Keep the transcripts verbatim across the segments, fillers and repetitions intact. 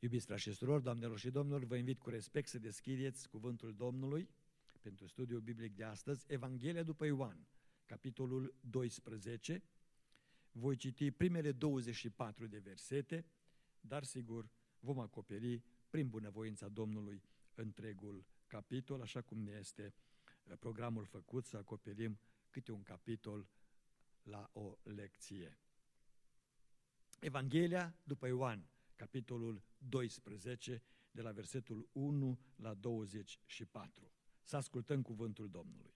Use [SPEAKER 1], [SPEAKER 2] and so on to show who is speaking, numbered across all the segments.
[SPEAKER 1] Iubiți frați și surori, doamnelor și domnilor, vă invit cu respect să deschideți cuvântul Domnului pentru studiul biblic de astăzi, Evanghelia după Ioan, capitolul doisprezece. Voi citi primele douăzeci și patru de versete, dar sigur vom acoperi prin bunăvoința Domnului întregul capitol, așa cum ne este programul făcut, să acoperim câte un capitol la o lecție. Evanghelia după Ioan, capitolul doisprezece, de la versetul unu la douăzeci și patru. Să ascultăm cuvântul Domnului.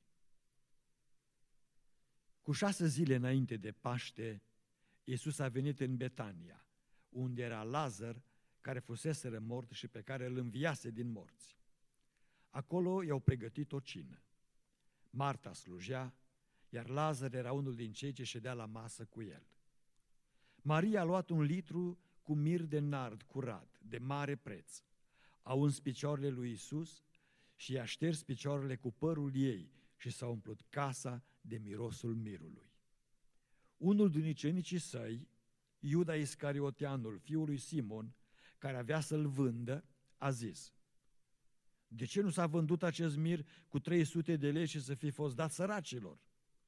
[SPEAKER 1] Cu șase zile înainte de Paște, Iisus a venit în Betania, unde era Lazar, care fusese mort și pe care îl înviase din morți. Acolo i-au pregătit o cină. Marta slujea, iar Lazar era unul din cei ce ședea la masă cu el. Maria a luat un litru cu mir de nard curat, de mare preț. A uns picioarele lui Iisus și i-a șters picioarele cu părul ei și s-a umplut casa de mirosul mirului. Unul din ucenicii săi, Iuda Iscarioteanul, fiul lui Simon, care avea să-l vândă, a zis: de ce nu s-a vândut acest mir cu trei sute de lei și să fi fost dat săracilor?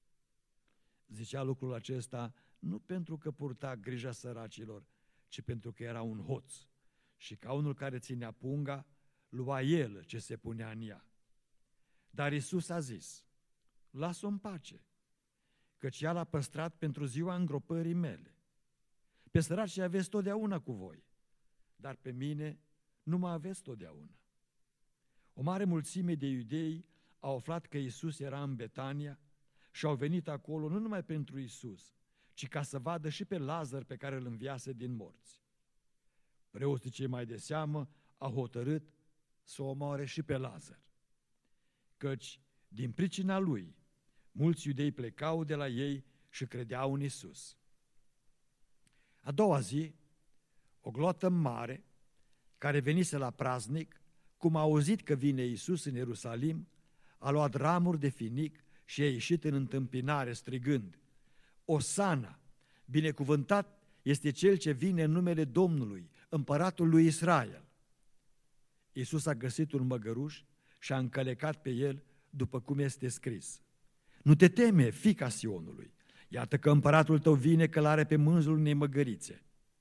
[SPEAKER 1] Zicea lucrul acesta nu pentru că purta grija săracilor, ci pentru că era un hoț și ca unul care ținea punga, lua el ce se punea în ea. Dar Iisus a zis: lasă-o în pace, căci ea l-a păstrat pentru ziua îngropării mele. Pe săracii aveți totdeauna cu voi, dar pe mine nu mă aveți totdeauna. O mare mulțime de iudei au aflat că Iisus era în Betania și au venit acolo nu numai pentru Iisus, ci ca să vadă și pe Lazar pe care îl înviase din morți. Preoții cei mai de seamă au hotărât să o omoare și pe Lazar, căci din pricina lui mulți iudei plecau de la ei și credeau în Iisus. A doua zi, o gloată mare, care venise la praznic, cum a auzit că vine Iisus în Ierusalim, a luat ramuri de finic și a ieșit în întâmpinare strigând: Osana, binecuvântat este cel ce vine în numele Domnului, împăratul lui Israel. Iisus a găsit un măgăruș și a încălecat pe el, după cum este scris: nu te teme, fiica Sionului, iată că împăratul tău vine călare pe mânzul unei măgărițe.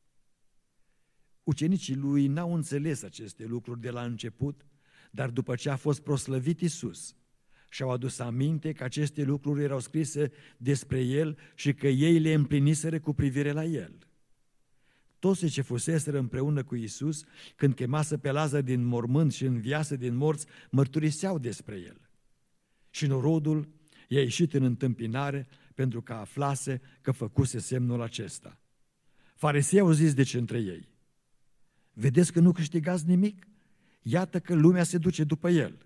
[SPEAKER 1] Ucenicii lui n-au înțeles aceste lucruri de la început, dar după ce a fost proslăvit Iisus, și-au adus aminte că aceste lucruri erau scrise despre el și că ei le împliniseră cu privire la el. Toți ce fuseseră împreună cu Iisus, când chemase pe Lazar din mormânt și înviase din morți, mărturiseau despre el. Și norodul i-a ieșit în întâmpinare pentru că aflase că făcuse semnul acesta. Farisei au zis deci între ei: vedeți că nu câștigați nimic? Iată că lumea se duce după el.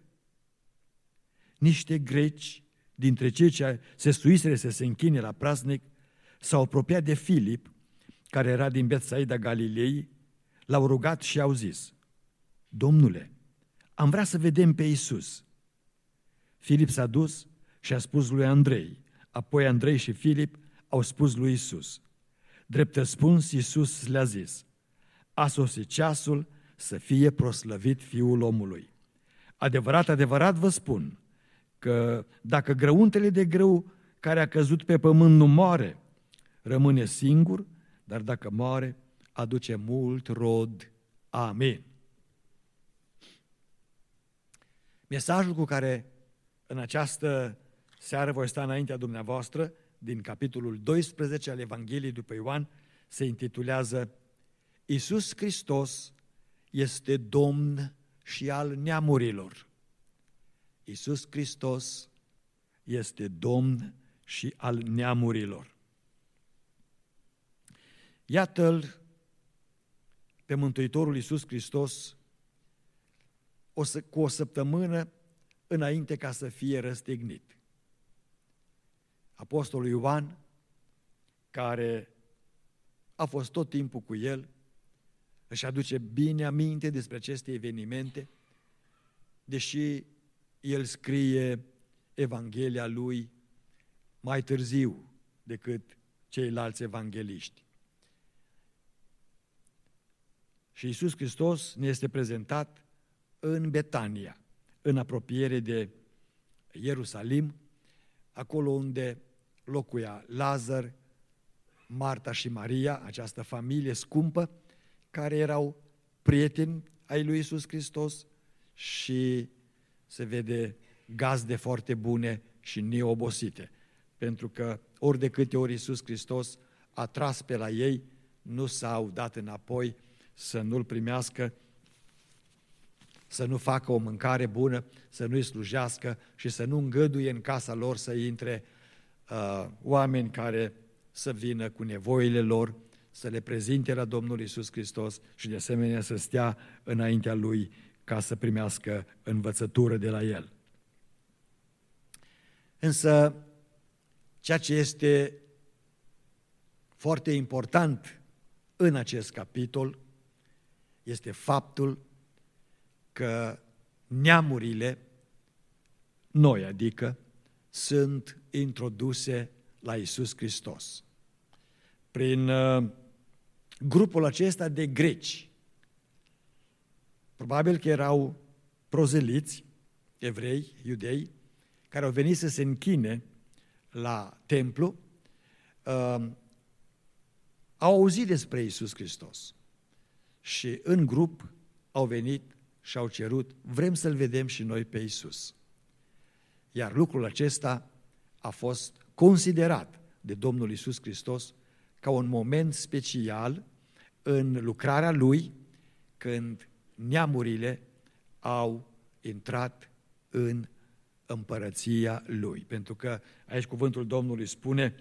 [SPEAKER 1] Niște greci, dintre cei ce se suiseră să se închine la praznic, s-au apropiat de Filip, care era din Betsaida Galilei, l-au rugat și au zis: Domnule, am vrea să vedem pe Iisus. Filip s-a dus și a spus lui Andrei, apoi Andrei și Filip au spus lui Iisus. Drept răspuns, Iisus le-a zis: a sosit ceasul să fie proslăvit Fiul omului. Adevărat, adevărat vă spun că dacă grăuntele de grâu care a căzut pe pământ nu moare, rămâne singur, dar dacă moare, aduce mult rod. Amin. Mesajul cu care în această seară voi sta înaintea dumneavoastră, din capitolul doisprezece al Evangheliei după Ioan, se intitulează: Iisus Hristos este Domn și al neamurilor. Iisus Hristos este Domn și al neamurilor. Iată-L pe Mântuitorul Iisus Hristos o să, cu o săptămână înainte ca să fie răstignit. Apostolul Ioan, care a fost tot timpul cu el, își aduce bine aminte despre aceste evenimente, deși el scrie Evanghelia lui mai târziu decât ceilalți evangeliști. Și Iisus Hristos ne este prezentat în Betania, în apropiere de Ierusalim, acolo unde locuia Lazar, Marta și Maria, această familie scumpă, care erau prieteni ai lui Iisus Hristos și se vede gazde foarte bune și neobosite, pentru că ori de câte ori Iisus Hristos a tras pe la ei, nu s-au dat înapoi să nu-L primească, să nu facă o mâncare bună, să nu-i slujească și să nu îngăduie în casa lor să intre uh, oameni care să vină cu nevoile lor, să le prezinte la Domnul Iisus Hristos și de asemenea să stea înaintea Lui ca să primească învățătură de la El. Însă, ceea ce este foarte important în acest capitol este faptul că neamurile, noi adică, sunt introduse la Iisus Hristos. Prin uh, grupul acesta de greci, probabil că erau prozeliți, evrei, iudei, care au venit să se închine la templu, uh, au auzit despre Iisus Hristos și în grup au venit și au cerut, vrem să-L vedem și noi pe Iisus. Iar lucrul acesta a fost considerat de Domnul Iisus Hristos ca un moment special în lucrarea Lui, când neamurile au intrat în împărăția Lui. Pentru că aici cuvântul Domnului spune,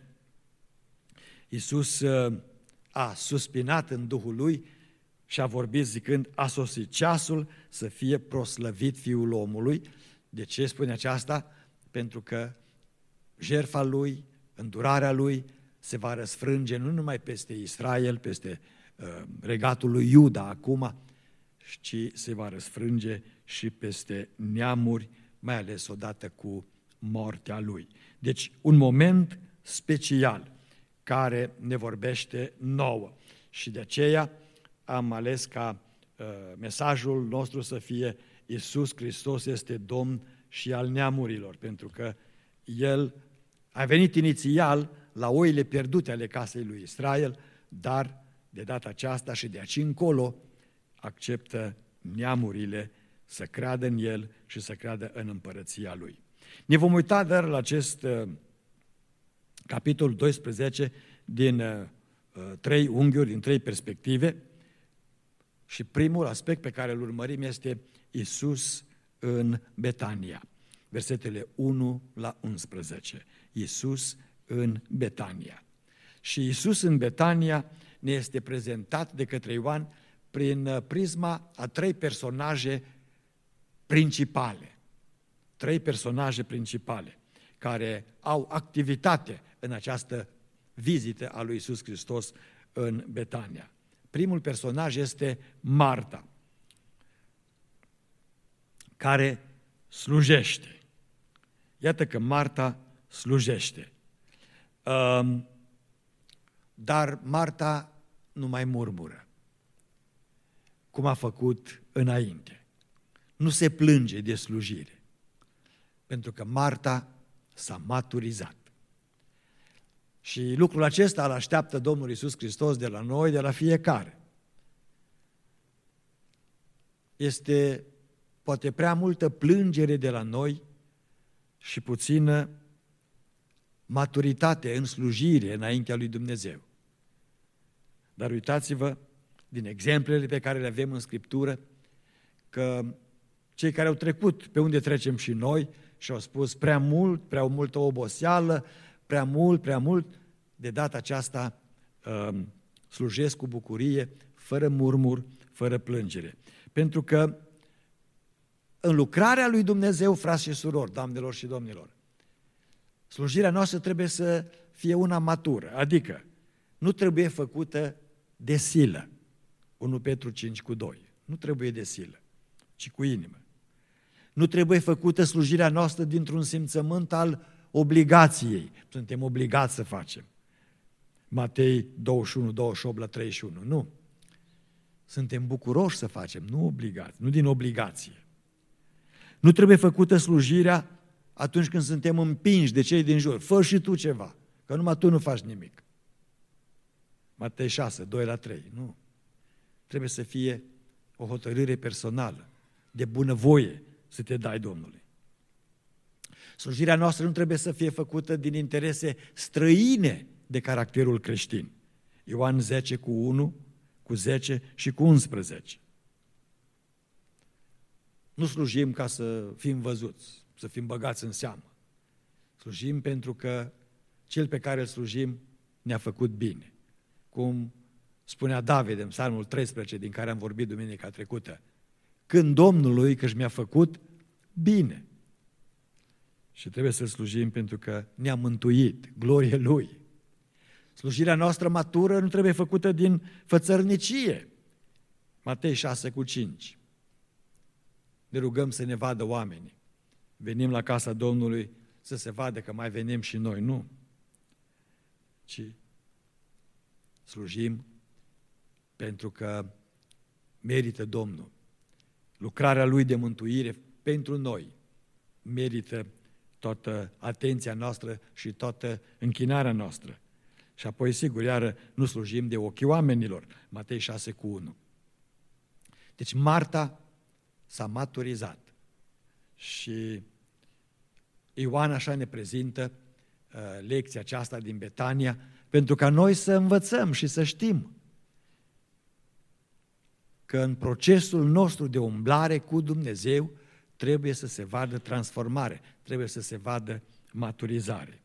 [SPEAKER 1] Iisus a suspinat în Duhul Lui și a vorbit zicând, a sosit ceasul să fie proslăvit Fiul omului. De ce spune aceasta? Pentru că jertfa Lui, îndurarea Lui se va răsfrânge nu numai peste Israel, peste uh, regatul lui Iuda acum, ci se va răsfrânge și peste neamuri, mai ales odată cu moartea Lui. Deci un moment special care ne vorbește nouă și de aceea am ales ca uh, mesajul nostru să fie Iisus Hristos este Domn și al neamurilor, pentru că El a venit inițial la oile pierdute ale casei lui Israel, dar de data aceasta și de aici încolo acceptă neamurile să creadă în El și să creadă în împărăția Lui. Ne vom uita dar la acest uh, capitol doisprezece din uh, trei unghiuri, din trei perspective și primul aspect pe care îl urmărim este Iisus în Betania. Versetele unu la unsprezece. Iisus în Betania. Și Iisus în Betania ne este prezentat de către Ioan prin prisma a trei personaje principale. Trei personaje principale care au activitate în această vizită a lui Iisus Hristos în Betania. Primul personaj este Marta, care slujește. Iată că Marta slujește. Dar Marta nu mai murmură, cum a făcut înainte. Nu se plânge de slujire, pentru că Marta s-a maturizat. Și lucrul acesta îl așteaptă Domnul Iisus Hristos de la noi, de la fiecare. Este poate prea multă plângere de la noi și puțină maturitate în slujire înaintea lui Dumnezeu. Dar uitați-vă, din exemplele pe care le avem în Scriptură, că cei care au trecut pe unde trecem și noi și au spus prea mult, prea multă oboseală, prea mult, prea mult, de data aceasta uh, slujesc cu bucurie, fără murmur, fără plângere. Pentru că în lucrarea lui Dumnezeu, frați și surori, doamnelor și domnilor, slujirea noastră trebuie să fie una matură, adică nu trebuie făcută de silă. unu Petru cinci cu doi. Nu trebuie de silă, ci cu inimă. Nu trebuie făcută slujirea noastră dintr-un simțământ al obligației. Suntem obligați să facem. Matei douăzeci și unu, douăzeci și opt la treizeci și unu. Nu. Suntem bucuroși să facem, nu obligați, nu din obligație. Nu trebuie făcută slujirea atunci când suntem împinși de cei din jur. Fă și tu ceva, că numai tu nu faci nimic. Matei șase, doi la trei, nu. Trebuie să fie o hotărâre personală, de bunăvoie să te dai Domnului. Slujirea noastră nu trebuie să fie făcută din interese străine de caracterul creștin. Ioan zece cu unu, cu zece și cu unsprezece. Nu slujim ca să fim văzuți, să fim băgați în seamă. Slujim pentru că cel pe care îl slujim ne-a făcut bine. Cum spunea David în Psalmul treisprezece, din care am vorbit duminica trecută, când Domnului că mi-a făcut bine. Și trebuie să-L slujim pentru că ne-a mântuit, glorie Lui. Slujirea noastră matură nu trebuie făcută din fățărnicie. Matei șase cu cinci. Ne rugăm să ne vadă oamenii. Venim la casa Domnului să se vadă că mai venim și noi, nu. Ci slujim pentru că merită Domnul. Lucrarea Lui de mântuire pentru noi merită toată atenția noastră și toată închinarea noastră. Și apoi, sigur, iară, nu slujim de ochii oamenilor. Matei șase cu unu. Deci Marta s-a maturizat. Și Ioan așa ne prezintă uh, lecția aceasta din Betania, pentru ca noi să învățăm și să știm că în procesul nostru de umblare cu Dumnezeu trebuie să se vadă transformare, trebuie să se vadă maturizare.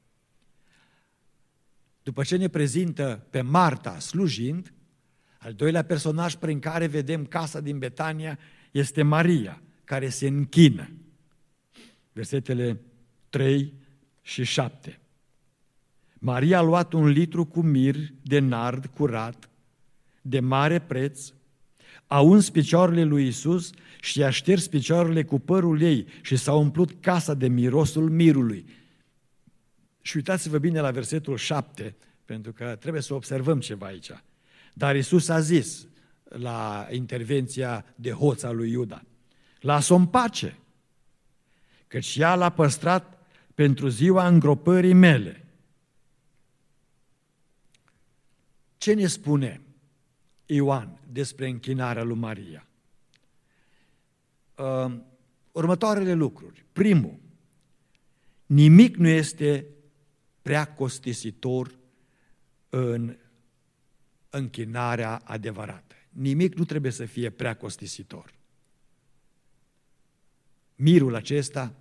[SPEAKER 1] După ce ne prezintă pe Marta slujind, al doilea personaj prin care vedem casa din Betania este Maria, care se închină. Versetele trei și șapte. Maria a luat un litru cu mir de nard curat, de mare preț, a uns picioarele lui Iisus și i-a șters picioarele cu părul ei și s-a umplut casa de mirosul mirului. Și uitați-vă bine la versetul șapte, pentru că trebuie să observăm ceva aici. Dar Iisus a zis la intervenția de hoț a lui Iuda, lasă-o în pace, căci ea l-a păstrat pentru ziua îngropării mele. Ce ne spune Ioan despre închinarea lui Maria? Uh, următoarele lucruri. Primul, nimic nu este prea costisitor în închinarea adevărată. Nimic nu trebuie să fie prea costisitor. Mirul acesta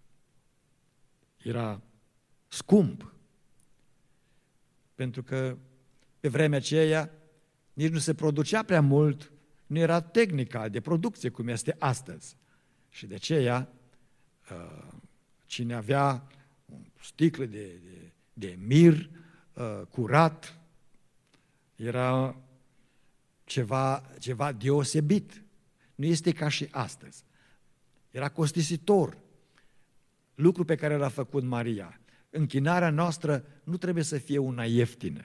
[SPEAKER 1] era scump, pentru că pe vremea aceea nici nu se producea prea mult, nu era tehnica de producție cum este astăzi. Și de aceea, cine avea o sticlă de, de, de mir curat, era ceva, ceva deosebit. Nu este ca și astăzi. Era costisitor. Lucru pe care l-a făcut Maria. Închinarea noastră nu trebuie să fie una ieftină.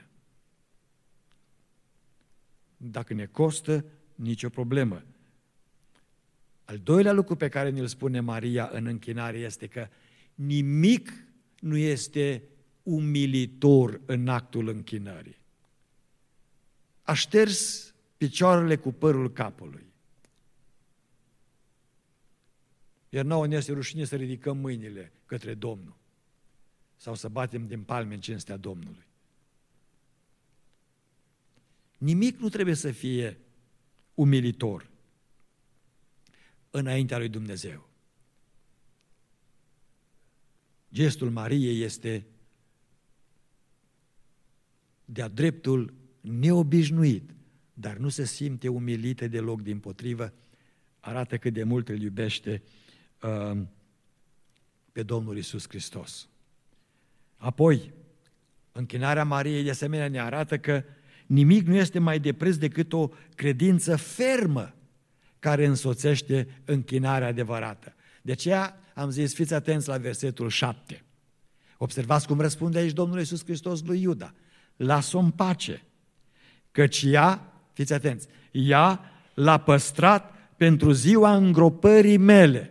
[SPEAKER 1] Dacă ne costă, nicio problemă. Al doilea lucru pe care ne-l spune Maria în închinare este că nimic nu este umilitor în actul închinării. A șters picioarele cu părul capului. Iar nouă ne este rușine să ridicăm mâinile către Domnul sau să batem din palme în cinstea Domnului. Nimic nu trebuie să fie umilitor înaintea lui Dumnezeu. Gestul Mariei este de-a dreptul neobișnuit, dar nu se simte umilită deloc, dimpotrivă, arată cât de mult îl iubește uh, pe Domnul Iisus Hristos. Apoi, închinarea Mariei de asemenea ne arată că nimic nu este mai de preț decât o credință fermă care însoțește închinarea adevărată. De aceea am zis, fiți atenți la versetul șapte. Observați cum răspunde aici Domnul Iisus Hristos lui Iuda. Lasă-o în pace, căci ea, fiți atenți, ea l-a păstrat pentru ziua îngropării mele.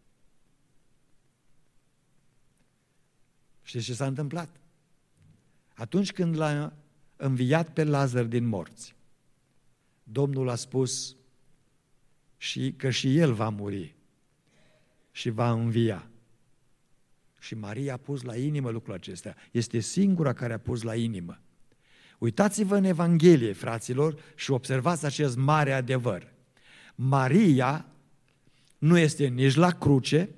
[SPEAKER 1] Știți ce s-a întâmplat? Atunci când l-a înviat pe Lazar din morți, Domnul a spus și că și el va muri și va învia. Și Maria a pus la inimă lucrul acesta. Este singura care a pus la inimă. Uitați-vă în Evanghelie, fraților, și observați acest mare adevăr. Maria nu este nici la cruce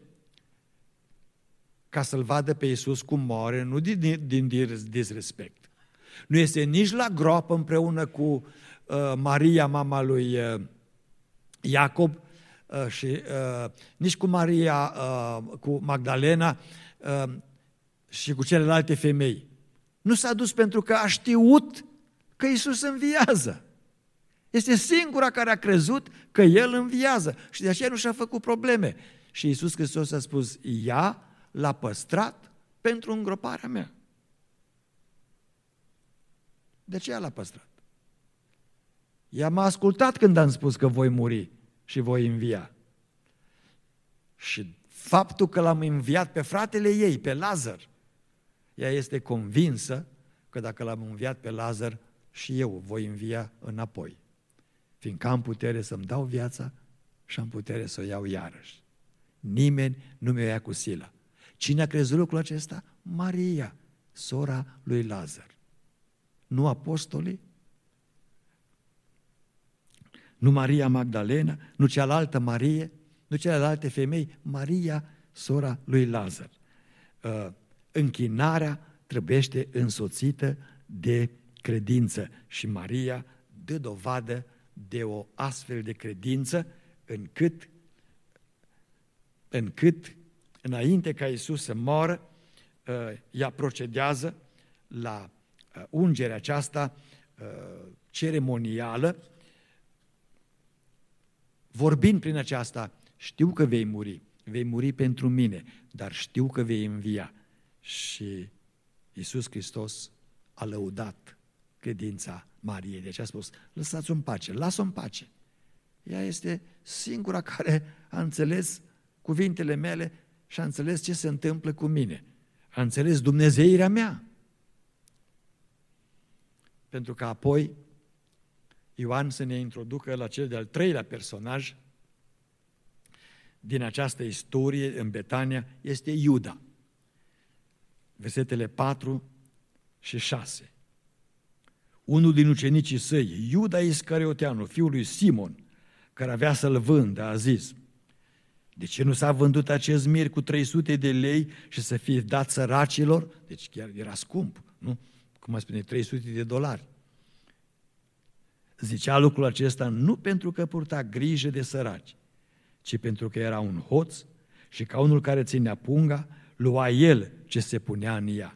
[SPEAKER 1] ca să-L vadă pe Iisus cum moare, nu din, din disrespect. Nu este nici la groapă împreună cu uh, Maria, mama lui uh, Iacob, uh, și uh, nici cu Maria, uh, cu Magdalena uh, și cu celelalte femei. Nu s-a dus pentru că a știut că Iisus înviază. Este singura care a crezut că El înviază și de aceea nu și-a făcut probleme. Și Iisus Hristos a spus, ea l-a păstrat pentru îngroparea mea. De ce ea l-a păstrat? Ea m-a ascultat când am spus că voi muri și voi învia. Și faptul că l-am înviat pe fratele ei, pe Lazar, ea este convinsă că dacă l-am înviat pe Lazar, și eu voi învia înapoi. Fiindcă am putere să-mi dau viața și am putere să o iau iarăși. Nimeni nu mi-o ia cu silă. Cine a crezut lucrul acesta? Maria, sora lui Lazar. Nu apostolii, nu Maria Magdalena, nu cealaltă Marie, nu celelalte femei, Maria, sora lui Lazar. Închinarea trebuiește însoțită de credință și Maria dă dovadă de o astfel de credință încât, încât înainte ca Iisus să moară, ea procedează la ungerea aceasta ceremonială, vorbind prin aceasta, știu că vei muri, vei muri pentru mine, dar știu că vei învia. Și Iisus Hristos a lăudat credința Mariei. Deci a spus, lăsați-o în pace, lasă-o în pace. Ea este singura care a înțeles cuvintele mele și a înțeles ce se întâmplă cu mine. A înțeles dumnezeirea mea. Pentru că apoi Ioan să ne introducă la cel de-al treilea personaj din această istorie în Betania, este Iuda. Versetele patru și șase. Unul din ucenicii săi, Iuda Iscarioteanu, fiul lui Simon, care avea să-l vândă, a zis, de ce nu s-a vândut acest mir cu trei sute de lei și să fie dat săracilor? Deci chiar era scump, nu? Cum a spune, trei sute de dolari. Zicea lucrul acesta nu pentru că purta grijă de săraci, ci pentru că era un hoț și ca unul care ținea punga, lua el ce se punea în ea.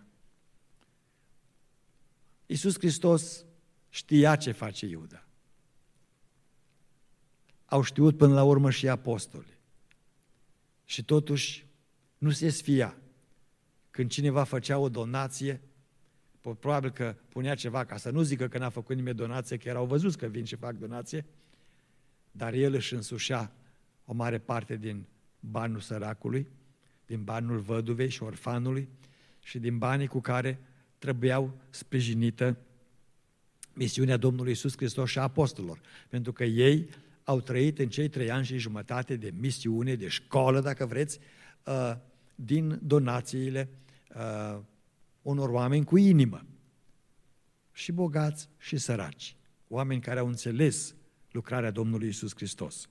[SPEAKER 1] Iisus Hristos știa ce face Iuda. Au știut până la urmă și apostolii. Și totuși nu se sfia. Când cineva făcea o donație, probabil că punea ceva, ca să nu zică că n-a făcut nimeni donație, că erau văzuți că vin și fac donație, dar el își însușea o mare parte din banul săracului, din banul văduvei și orfanului și din banii cu care trebuiau sprijinită misiunea Domnului Iisus Hristos și a apostolilor. Pentru că ei au trăit în cei trei ani și jumătate de misiune, de școală, dacă vreți, din donațiile unor oameni cu inimă. Și bogați și săraci. Oameni care au înțeles lucrarea Domnului Iisus Hristos.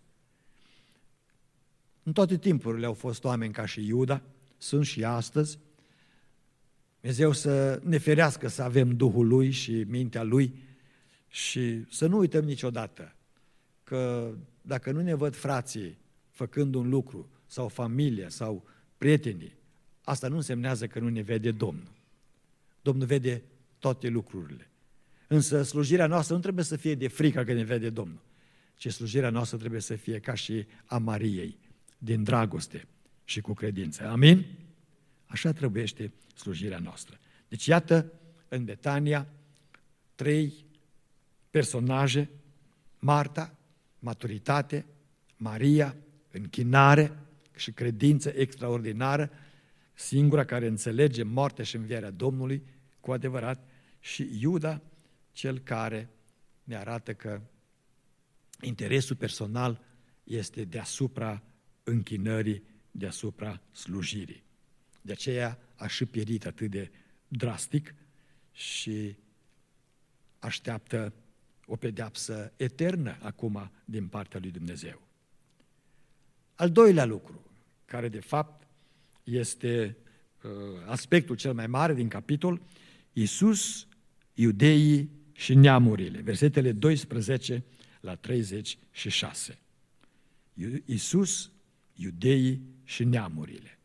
[SPEAKER 1] În toate timpurile au fost oameni ca și Iuda, sunt și astăzi. Dumnezeu să ne ferească să avem Duhul Lui și mintea Lui și să nu uităm niciodată că dacă nu ne văd frații făcând un lucru sau familia sau prietenii, asta nu însemnează că nu ne vede Domnul. Domnul vede toate lucrurile. Însă slujirea noastră nu trebuie să fie de frică că ne vede Domnul, ci slujirea noastră trebuie să fie ca și a Mariei, din dragoste și cu credință. Amin? Așa trebuiește slujirea noastră. Deci iată, în Betania, trei personaje, Marta, maturitate, Maria, închinare și credință extraordinară, singura care înțelege moartea și învierea Domnului cu adevărat, și Iuda, cel care ne arată că interesul personal este deasupra închinării, deasupra slujirii. De aceea a și pierit atât de drastic și așteaptă o pedeapsă eternă acum din partea lui Dumnezeu. Al doilea lucru, care de fapt este uh, aspectul cel mai mare din capitol, Iisus, iudeii și neamurile, versetele doisprezece la treizeci și șase. Iisus, iudeii și neamurile.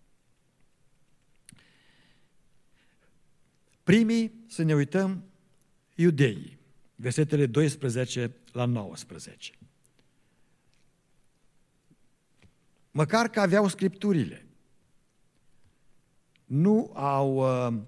[SPEAKER 1] Primii, să ne uităm, iudeii, versetele doisprezece la nouăsprezece. Măcar că aveau Scripturile, nu au uh,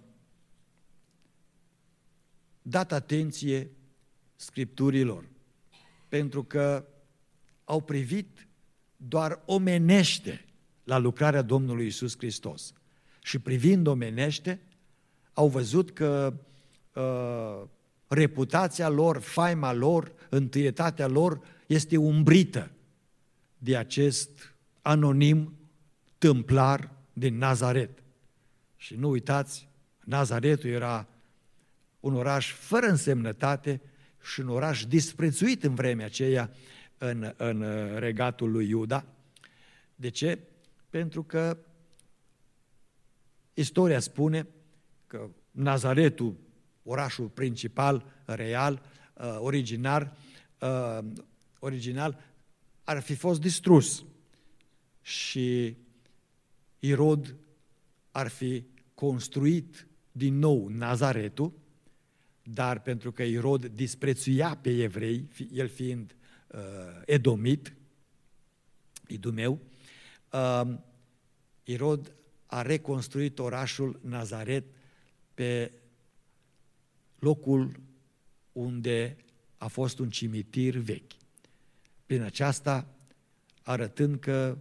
[SPEAKER 1] dat atenție Scripturilor, pentru că au privit doar omenește la lucrarea Domnului Iisus Hristos. Și privind omenește, au văzut că uh, reputația lor, faima lor, întâietatea lor este umbrită de acest anonim tâmplar din Nazaret. Și nu uitați, Nazaretul era un oraș fără însemnătate și un oraș disprețuit în vremea aceea în, în regatul lui Iuda. De ce? Pentru că istoria spune că Nazaretul, orașul principal, real, uh, originar, uh, original, ar fi fost distrus și Irod ar fi construit din nou Nazaretul, dar pentru că Irod disprețuia pe evrei, el fiind uh, edomit, idumeu, uh, Irod a reconstruit orașul Nazaret pe locul unde a fost un cimitir vechi. Prin aceasta, arătând că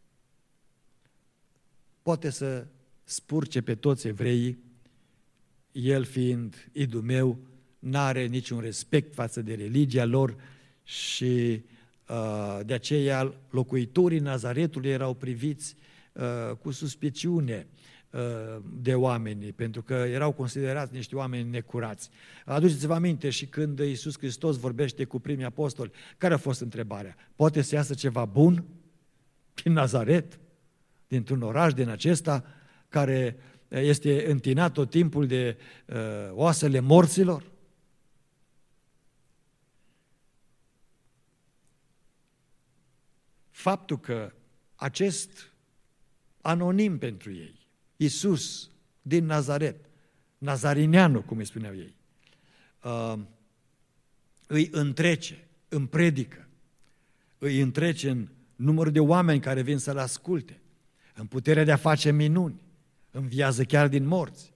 [SPEAKER 1] poate să spurce pe toți evreii, el fiind idumeu, n-are niciun respect față de religia lor și uh, de aceea locuitorii Nazaretului erau priviți uh, cu suspiciune uh, de oameni, pentru că erau considerați niște oameni necurați. Aduceți-vă aminte și când Iisus Hristos vorbește cu primii apostoli, care a fost întrebarea? Poate să iasă ceva bun din Nazaret, dintr-un oraș din acesta, care este întinat tot timpul de uh, oasele morților? Faptul că acest anonim pentru ei, Iisus din Nazaret, nazarineanul, cum îi spuneau ei, uh, îi întrece, îmi predică, îi întrece în numărul de oameni care vin să-L asculte, în puterea de a face minuni, înviază chiar din morți.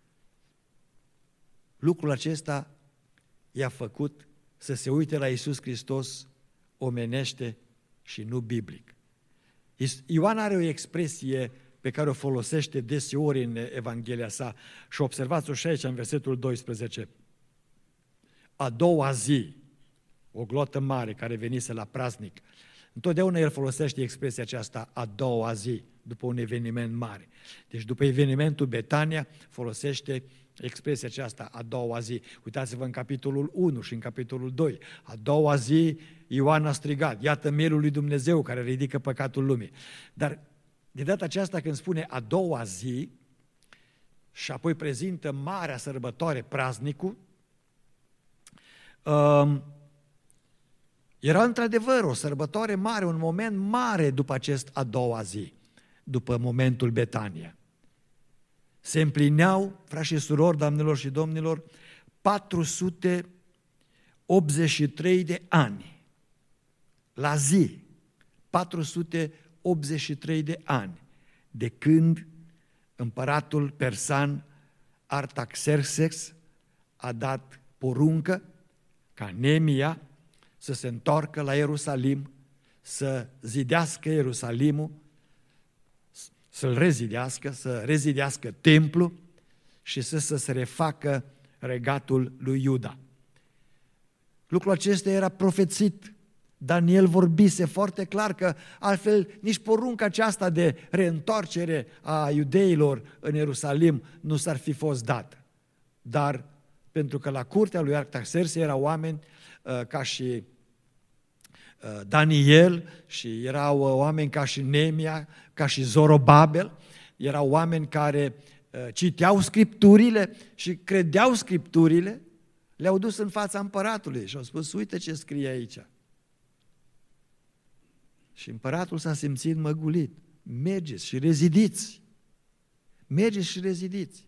[SPEAKER 1] Lucrul acesta i-a făcut să se uite la Iisus Hristos omenește și nu biblic. Ioan are o expresie pe care o folosește deseori în Evanghelia sa și observați-o și aici în versetul doisprezece. A doua zi, o glotă mare care venise la praznic. Întotdeauna el folosește expresia aceasta, a doua zi, după un eveniment mare. Deci după evenimentul Betania folosește expresia aceasta, a doua zi. Uitați-vă în capitolul unu și în capitolul doi. A doua zi Ioan a strigat, iată mielul lui Dumnezeu care ridică păcatul lumii. Dar de data aceasta când spune a doua zi și apoi prezintă marea sărbătoare, praznicul, um, era într-adevăr o sărbătoare mare, un moment mare după acest a doua zi, după momentul Betania. Se împlineau, frați și surori, doamnelor și domnilor, patru sute optzeci și trei de ani, la zi, patru sute optzeci și trei de ani, de când împăratul persan Artaxerxes a dat poruncă ca Neemia să se întoarcă la Ierusalim, să zidească Ierusalimul, să-l rezidească, să rezidească templul și să, să se refacă regatul lui Iuda. Lucrul acesta era profețit. Daniel vorbise foarte clar că altfel nici porunca aceasta de reîntoarcere a iudeilor în Ierusalim nu s-ar fi fost dată. Dar pentru că la curtea lui Artaxerxe erau oameni uh, ca și uh, Daniel și erau uh, oameni ca și Nemia, ca și Zorobabel, erau oameni care uh, citeau Scripturile și credeau Scripturile, le-au dus în fața împăratului și au spus, uite ce scrie aici. Și împăratul s-a simțit măgulit. Mergeți și rezidiți. Mergeți și rezidiți.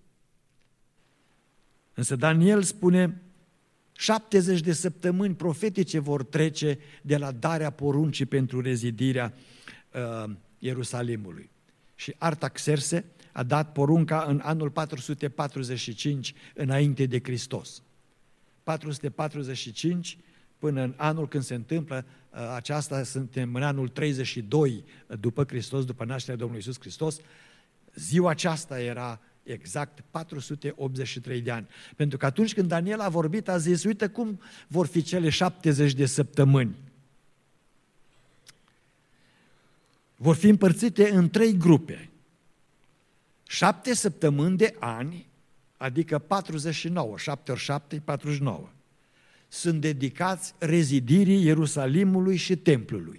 [SPEAKER 1] Însă Daniel spune, șaptezeci de săptămâni profetice vor trece de la darea poruncii pentru rezidirea uh, Ierusalimului. Și Artaxerxe a dat porunca în anul patru sute patruzeci și cinci înainte de Hristos. patru sute patruzeci și cinci până în anul când se întâmplă aceasta, suntem în anul treizeci și doi după Hristos, după nașterea Domnului Iisus Hristos, ziua aceasta era exact patru sute optzeci și trei de ani. Pentru că atunci când Daniel a vorbit, a zis, uite cum vor fi cele șaptezeci de săptămâni. Vor fi împărțite în trei grupe. Șapte săptămâni de ani, adică patruzeci și nouă, șapte ori șapte, patruzeci și nouă. Sunt dedicați rezidirii Ierusalimului și templului.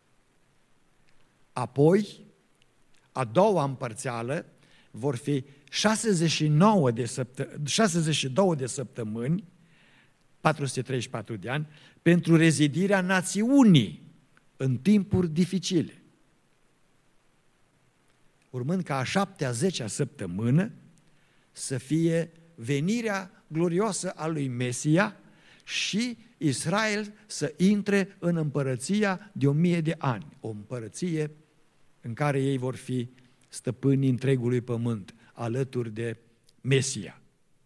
[SPEAKER 1] Apoi, a doua împărțeală vor fi șaizeci și nouă de săptă- șaizeci și două de săptămâni, patru sute treizeci și patru de ani, pentru rezidirea națiunii în timpuri dificile. Urmând ca a șaptea, zecea săptămână să fie venirea glorioasă a lui Mesia și Israel să intre în împărăția de o mie de ani, o împărăție în care ei vor fi stăpânii întregului pământ, alături de Mesia.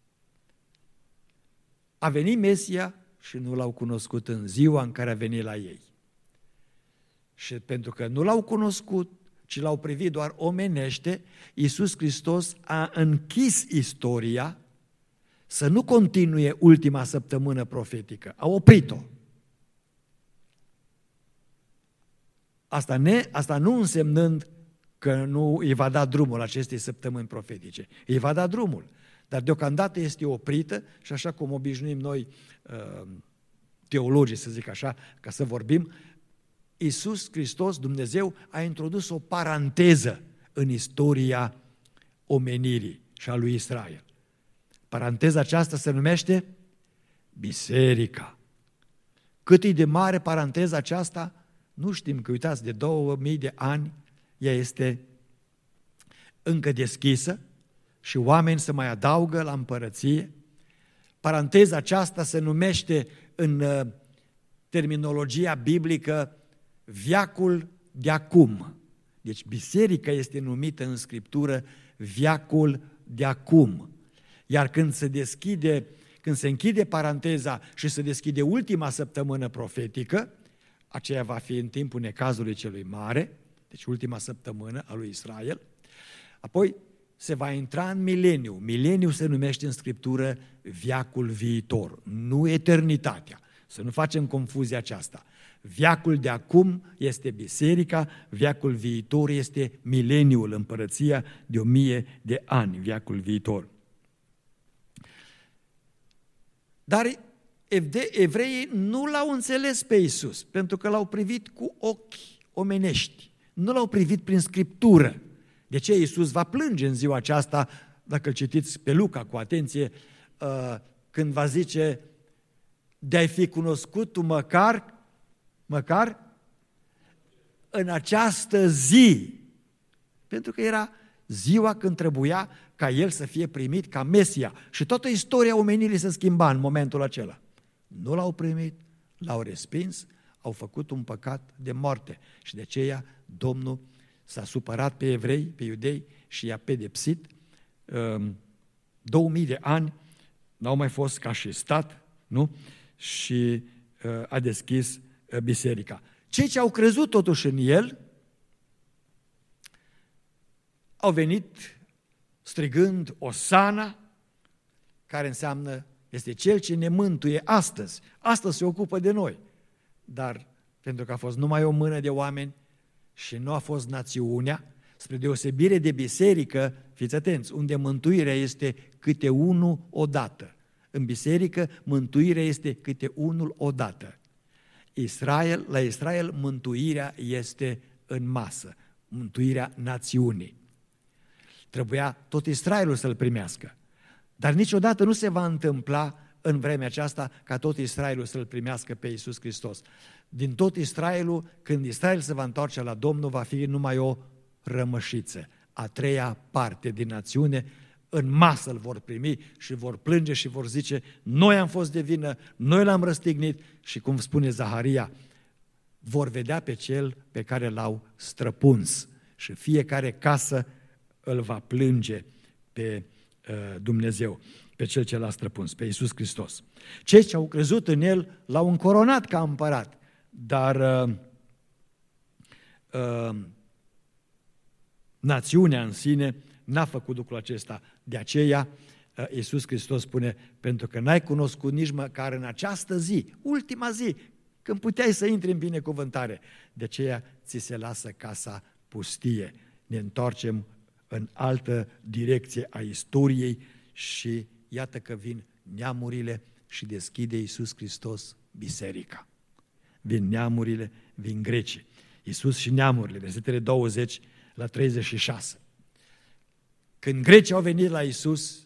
[SPEAKER 1] A venit Mesia și nu l-au cunoscut în ziua în care a venit la ei. Și pentru că nu l-au cunoscut, ci l-au privit doar omenește, Iisus Hristos a închis istoria să nu continue ultima săptămână profetică. A oprit-o. Asta, ne, asta nu însemnând că nu îi va da drumul acestei săptămâni profetice. Îi va da drumul, dar deocamdată este oprită și așa cum obișnuim noi, teologii, să zic așa, ca să vorbim, Iisus Hristos, Dumnezeu, a introdus o paranteză în istoria omenirii și a lui Israel. Paranteza aceasta se numește biserica. Cât e de mare paranteza aceasta, nu știm, că uitați, de două mii de ani ea este încă deschisă și oameni se mai adaugă la împărăție. Paranteza aceasta se numește în terminologia biblică veacul de acum. Deci biserica este numită în Scriptură veacul de acum. Iar când se deschide, când se închide paranteza și se deschide ultima săptămână profetică, aceea va fi în timpul necazului celui mare, deci ultima săptămână a lui Israel, apoi se va intra în mileniu. Mileniu se numește în Scriptură veacul viitor, nu eternitatea. Să nu facem confuzia aceasta. Veacul de acum este biserica, veacul viitor este mileniul, împărăția de o mie de ani, veacul viitor. Dar evreii nu l-au înțeles pe Iisus, pentru că l-au privit cu ochi omenești, nu l-au privit prin Scriptură. De ce Iisus va plânge în ziua aceasta, dacă îl citiți pe Luca cu atenție, când va zice, de-ai fi cunoscut tu măcar, măcar în această zi, pentru că era ziua când trebuia ca el să fie primit ca Mesia și toată istoria omenirii se schimba în momentul acela. Nu l-au primit, l-au respins, au făcut un păcat de moarte și de aceea Domnul s-a supărat pe evrei, pe iudei și i-a pedepsit. Două mii de ani n-au mai fost ca și stat, nu? Și a deschis biserica. Cei ce au crezut totuși în El au venit strigând Osana, care înseamnă este Cel ce ne mântuie astăzi. Astăzi se ocupă de noi. Dar pentru că a fost numai o mână de oameni și nu a fost națiunea, spre deosebire de biserică, fiți atenți, unde mântuirea este câte unul odată. În biserică, mântuirea este câte unul odată. Israel, la Israel, mântuirea este în masă, mântuirea națiunii. Trebuia tot Israelul să-L primească. Dar niciodată nu se va întâmpla în vremea aceasta ca tot Israelul să-L primească pe Iisus Hristos. Din tot Israelul, când Israel se va întoarce la Domnul, va fi numai o rămășiță. A treia parte din națiune, în masă îl vor primi și vor plânge și vor zice, noi am fost de vină, noi l-am răstignit și, cum spune Zaharia, vor vedea pe cel pe care l-au străpuns și fiecare casă îl va plânge pe uh, Dumnezeu, pe cel ce l-a străpuns, pe Iisus Hristos. Cei ce au crezut în El l-au încoronat ca împărat, dar uh, uh, națiunea în sine n-a făcut lucrul acesta. De aceea Iisus Hristos spune, pentru că n-ai cunoscut nici măcar în această zi, ultima zi, când puteai să intri în binecuvântare, de aceea ți se lasă casa pustie. Ne întoarcem în altă direcție a istoriei și iată că vin neamurile și deschide Iisus Hristos biserica. Vin neamurile, vin grecii. Iisus și neamurile, versetele douăzeci la treizeci și șase. Când grecii au venit la Iisus,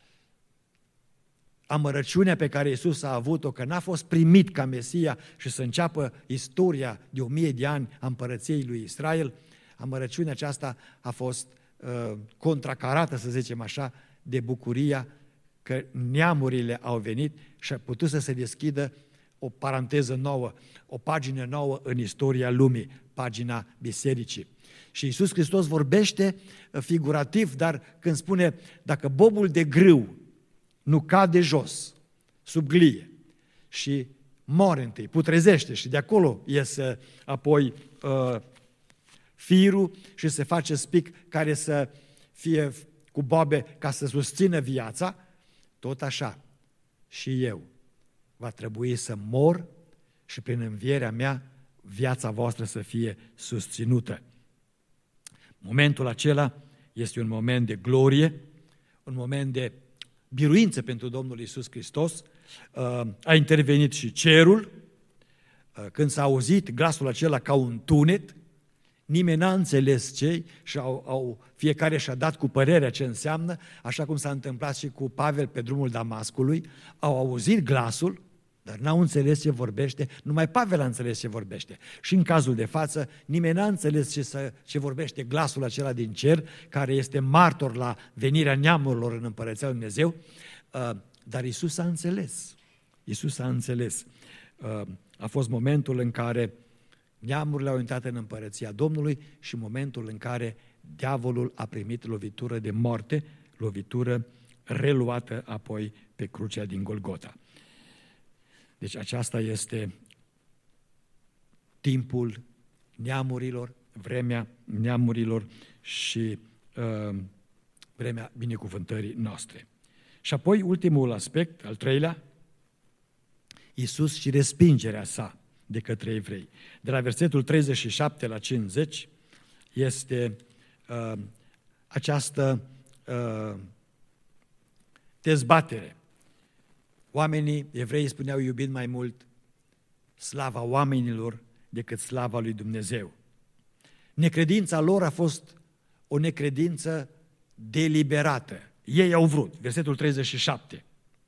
[SPEAKER 1] amărăciunea pe care Iisus a avut-o, că n-a fost primit ca Mesia și să înceapă istoria de o mie de ani a împărăției lui Israel, amărăciunea aceasta a fost uh, contracarată, să zicem așa, de bucuria că neamurile au venit și a putut să se deschidă o paranteză nouă, o pagină nouă în istoria lumii, pagina bisericii. Și Iisus Hristos vorbește figurativ, dar când spune, dacă bobul de grâu nu cade jos, sub glie, și moare întâi, putrezește și de acolo iese apoi uh, firul și se face spic care să fie cu boabe ca să susțină viața, tot așa și eu va trebui să mor și prin învierea mea viața voastră să fie susținută. Momentul acela este un moment de glorie, un moment de biruință pentru Domnul Iisus Hristos. A intervenit și cerul, când s-a auzit glasul acela ca un tunet, nimeni n-a înțeles ce și au, au, fiecare și-a dat cu părerea ce înseamnă, așa cum s-a întâmplat și cu Pavel pe drumul Damascului, au auzit glasul, dar n-au înțeles ce vorbește, numai Pavel a înțeles ce vorbește. Și în cazul de față, nimeni n-a înțeles ce, să, ce vorbește glasul acela din cer, care este martor la venirea neamurilor în Împărăția lui Dumnezeu, dar Iisus a înțeles. Iisus a înțeles. A fost momentul în care neamurile au intrat în Împărăția Domnului și momentul în care diavolul a primit lovitură de moarte, lovitură reluată apoi pe crucea din Golgota. Deci aceasta este timpul neamurilor, vremea neamurilor și uh, vremea binecuvântării noastre. Și apoi ultimul aspect, al treilea, Iisus și respingerea sa de către evrei. De la versetul treizeci și șapte la cincizeci este uh, această uh, dezbatere. Oamenii, evreii spuneau, iubind mai mult slava oamenilor decât slava lui Dumnezeu. Necredința lor a fost o necredință deliberată. Ei au vrut, versetul treizeci și șapte.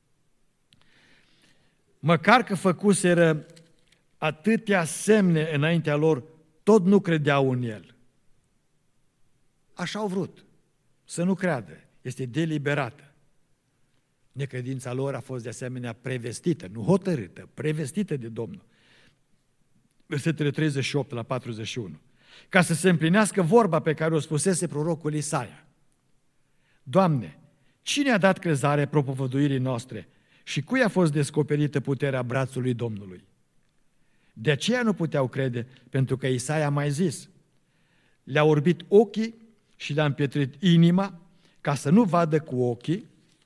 [SPEAKER 1] Măcar că făcuseră atâtea semne înaintea lor, tot nu credeau în El. Așa au vrut, să nu creadă, este deliberată. Necredința lor a fost de asemenea prevestită, nu hotărâtă, prevestită de Domnul. Versetele treizeci și opt la patruzeci și unu. Ca să se împlinească vorba pe care o spusese prorocul Isaia. Doamne, cine a dat crezare propovăduirii noastre și cui a fost descoperită puterea brațului Domnului? De aceea nu puteau crede, pentru că Isaia a mai zis: le-a orbit ochii și le-a împietrit inima, ca să nu vadă cu ochii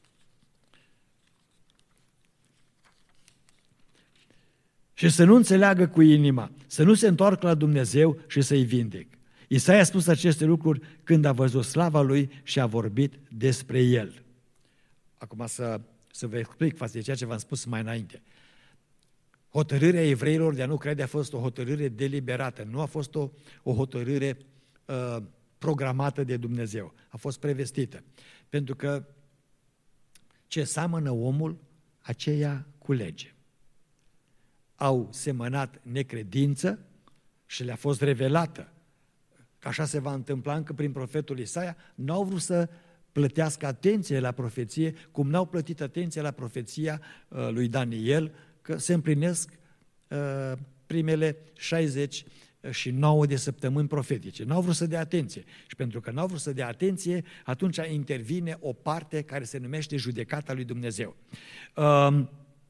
[SPEAKER 1] și să nu înțeleagă cu inima, să nu se întoarcă la Dumnezeu și să-i vindec. Isaia a spus aceste lucruri când a văzut slava lui și a vorbit despre el. Acum să, să vă explic față de ceea ce v-am spus mai înainte. Hotărârea evreilor de a nu crede a fost o hotărâre deliberată, nu a fost o, o hotărâre uh, programată de Dumnezeu, a fost prevestită. Pentru că ce seamănă omul, aceea culege. Au semănat necredință și le-a fost revelată că așa se va întâmpla încă prin profetul Isaia. N-au vrut să plătească atenție la profeție, cum n-au plătit atenție la profeția uh, lui Daniel, că se împlinesc uh, primele șaizeci și nouă de săptămâni profetice. N-au vrut să dea atenție. Și pentru că n-au vrut să dea atenție, atunci intervine o parte care se numește judecata lui Dumnezeu. Uh,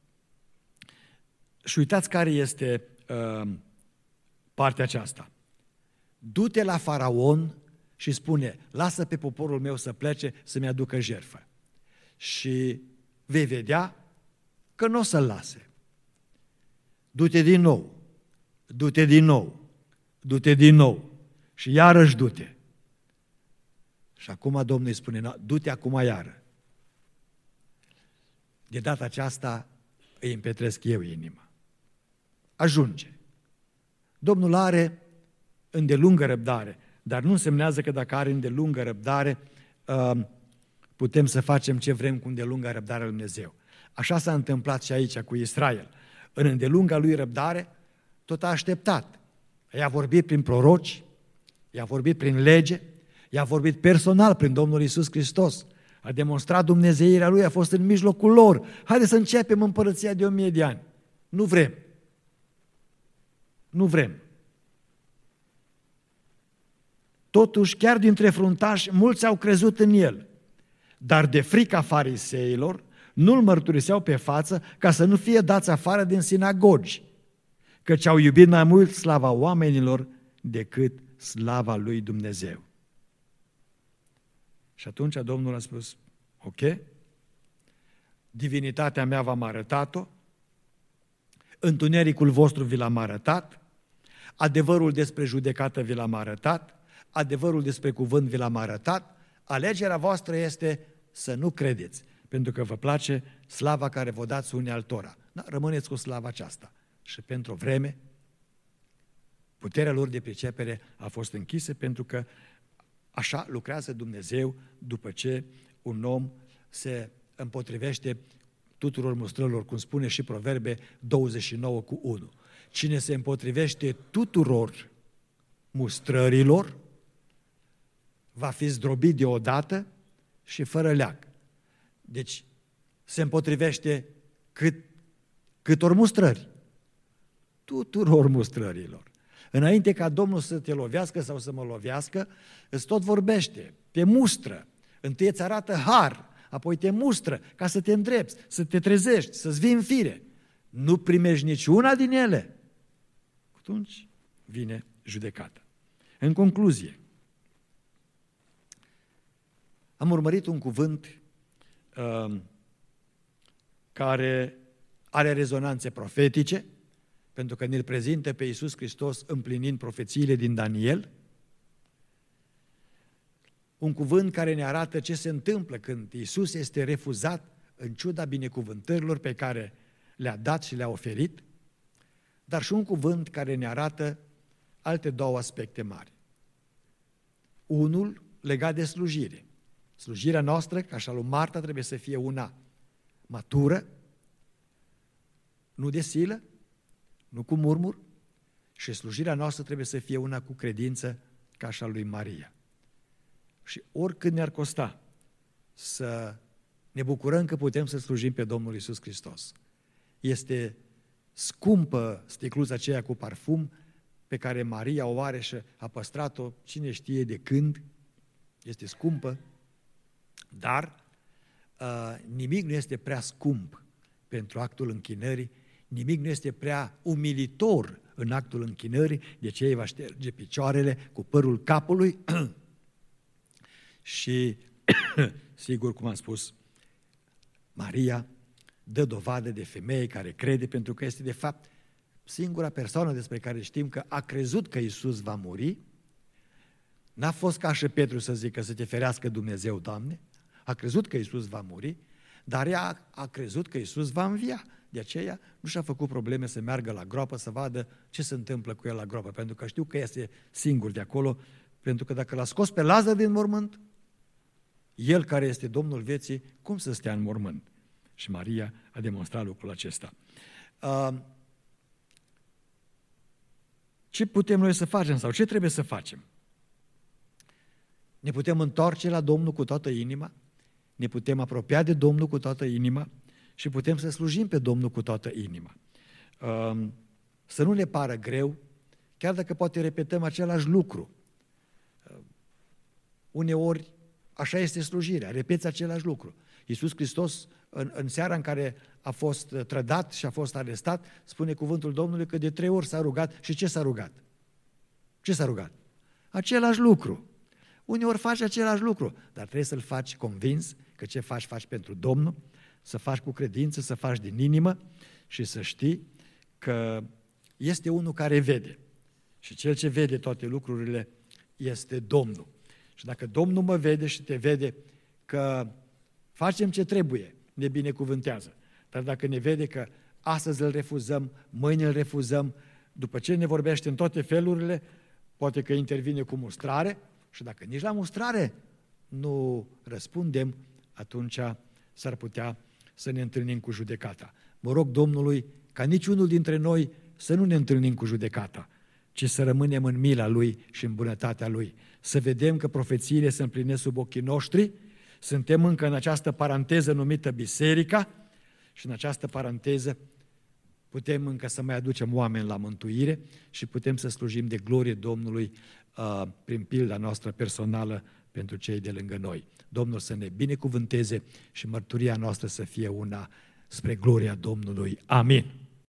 [SPEAKER 1] și uitați care este uh, partea aceasta. Du-te la Faraon și spune: lasă pe poporul meu să plece să-mi aducă jertfă. Și vei vedea că nu o să-l lase. Du-te din nou, du-te din nou, du-te din nou și iarăși du-te. Și acum Domnul îi spune: du-te acum iară. De data aceasta îi împetresc eu inima. Ajunge. Domnul are îndelungă răbdare, dar nu însemnează că dacă are îndelungă răbdare, putem să facem ce vrem cu îndelunga răbdare a lui Dumnezeu. Așa s-a întâmplat și aici cu Israel. În îndelunga lui răbdare, tot a așteptat. I-a vorbit prin proroci, i-a vorbit prin lege, i-a vorbit personal prin Domnul Iisus Hristos. A demonstrat dumnezeirea Lui, a fost în mijlocul lor. Haideți să începem împărăția de o mie de ani. Nu vrem. Nu vrem. Totuși, chiar dintre fruntași, mulți au crezut în El, dar de frica fariseilor nu-L mărturiseau pe față ca să nu fie dați afară din sinagogi, căci au iubit mai mult slava oamenilor decât slava lui Dumnezeu. Și atunci Domnul a spus: ok, divinitatea mea v-am arătat-o, întunericul vostru vi l-am arătat, adevărul despre judecată vi l-am arătat, adevărul despre cuvânt vi l-am arătat, alegerea voastră este să nu credeți, pentru că vă place slava care vă dați unii altora. Da, rămâneți cu slava aceasta. Și pentru o vreme, puterea lor de pricepere a fost închisă, pentru că așa lucrează Dumnezeu după ce un om se împotrivește tuturor mustrărilor, cum spune și Proverbe douăzeci și nouă cu unu. Cine se împotrivește tuturor mustrărilor va fi zdrobit deodată și fără leac. Deci se împotrivește cât, câtor mustrări? Tuturor mustrărilor. Înainte ca Domnul să te lovească sau să mă lovească, îți tot vorbește, te mustră, întâi îți arată har, apoi te mustră ca să te îndrepți, să te trezești, să-ți vii în fire. Nu primești niciuna din ele, atunci vine judecata. În concluzie, am urmărit un cuvânt uh, care are rezonanțe profetice, pentru că ne-l prezintă pe Iisus Hristos împlinind profețiile din Daniel, un cuvânt care ne arată ce se întâmplă când Iisus este refuzat în ciuda binecuvântărilor pe care le-a dat și le-a oferit, dar și un cuvânt care ne arată alte două aspecte mari. Unul legat de slujire. Slujirea noastră, ca și a lui Marta, trebuie să fie una matură, nu de silă, nu cu murmur, și slujirea noastră trebuie să fie una cu credință, ca și a lui Maria. Și oricât ne-ar costa să ne bucurăm că putem să slujim pe Domnul Iisus Hristos. Este scumpă sticluța aceea cu parfum pe care Maria o are și a păstrat-o cine știe de când, este scumpă, dar uh, nimic nu este prea scump pentru actul închinării, nimic nu este prea umilitor în actul închinării, de ce îi va șterge picioarele cu părul capului și, sigur, cum am spus, Maria dă dovadă de femeie care crede, pentru că este de fapt singura persoană despre care știm că a crezut că Iisus va muri. N-a fost ca și Petru să zică să te ferească Dumnezeu, Doamne, a crezut că Iisus va muri, dar ea a crezut că Iisus va învia. De aceea nu și-a făcut probleme să meargă la groapă, să vadă ce se întâmplă cu el la groapă, pentru că știu că este singur de acolo, pentru că dacă l-a scos pe Lazar din mormânt, el care este Domnul vieții, cum să stea în mormânt? Și Maria a demonstrat lucrul acesta. Ce putem noi să facem sau ce trebuie să facem? Ne putem întoarce la Domnul cu toată inima, ne putem apropia de Domnul cu toată inima și putem să slujim pe Domnul cu toată inima. Să nu ne pară greu, chiar dacă poate repetăm același lucru. Uneori așa este slujirea, repeți același lucru. Iisus Hristos, în, în seara în care a fost trădat și a fost arestat, spune cuvântul Domnului că de trei ori s-a rugat. Și ce s-a rugat? Ce s-a rugat? Același lucru. Uneori faci același lucru, dar trebuie să-l faci convins că ce faci, faci pentru Domnul, să faci cu credință, să faci din inimă și să știi că este unul care vede. Și cel ce vede toate lucrurile este Domnul. Și dacă Domnul mă vede și te vede că facem ce trebuie, ne binecuvântează. Dar dacă ne vede că astăzi îl refuzăm, mâine îl refuzăm, după ce ne vorbește în toate felurile, poate că intervine cu mustrare și dacă nici la mustrare nu răspundem, atunci s-ar putea să ne întâlnim cu judecata. Mă rog Domnului ca niciunul dintre noi să nu ne întâlnim cu judecata, ci să rămânem în mila Lui și în bunătatea Lui. Să vedem că profețiile se împlinesc sub ochii noștri, suntem încă în această paranteză numită biserica și în această paranteză putem încă să mai aducem oameni la mântuire și putem să slujim de glorie Domnului uh, prin pilda noastră personală pentru cei de lângă noi. Domnul să ne binecuvânteze și mărturia noastră să fie una spre gloria Domnului. Amin.